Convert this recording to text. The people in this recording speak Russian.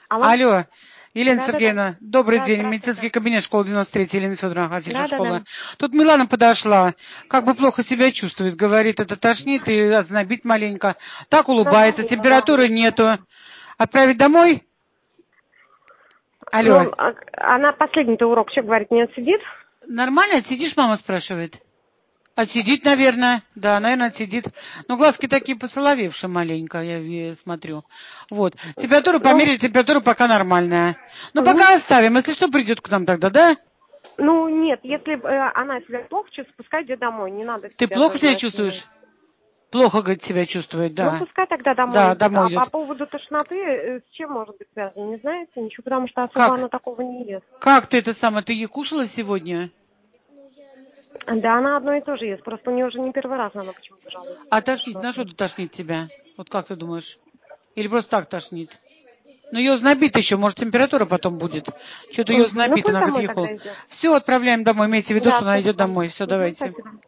Алло, Алло, Елена да-да-да. Сергеевна, добрый Да, день. здравствуйте. Медицинский кабинет школы 93, Елена Федоровна, фельдшер Да-да-да. школы. Тут Милана подошла, как бы плохо себя чувствует, говорит, это тошнит и ознобит маленько. Так Она улыбается, звонила, да, температуры я нету. слышала. Отправить домой? Алло. Ну, она последний-то урок, что говорит, не отсидит? Нормально отсидишь, мама спрашивает? Отсидит, наверное. Да, наверное, отсидит. Но глазки такие посоловевшие маленько, я смотрю. Вот. Температуру Ну, померили, температура пока нормальная. Ну, угу. пока оставим. Если что, придет к нам тогда, да? Ну, нет, если она себя плохо чувствует, пускай идет домой, не надо Ты себя плохо тоже себя насиловать. чувствуешь? Плохо, говорит, себя чувствует, Ну, да. пускай тогда домой Да, идет. домой А по идет. поводу тошноты, с чем может быть связано, не знаете ничего, потому что особо Как? она такого не ест. Как ты это самое? Ты ей кушала сегодня? Да, она одно и то же ест, просто у нее уже не первый раз она почему-то жалуется А на тошнит? На что тошноту. тут тошнит тебя? Вот как ты думаешь? Или просто так тошнит? Ну, ее знобит еще, может, температура потом будет. Что-то ее Угу. Ну, знобит, пусть она говорит, домой ей тогда холодно. идет. Все, отправляем домой, имейте в виду, Да, что она идет спасибо. домой. Все, Угу, давайте. спасибо.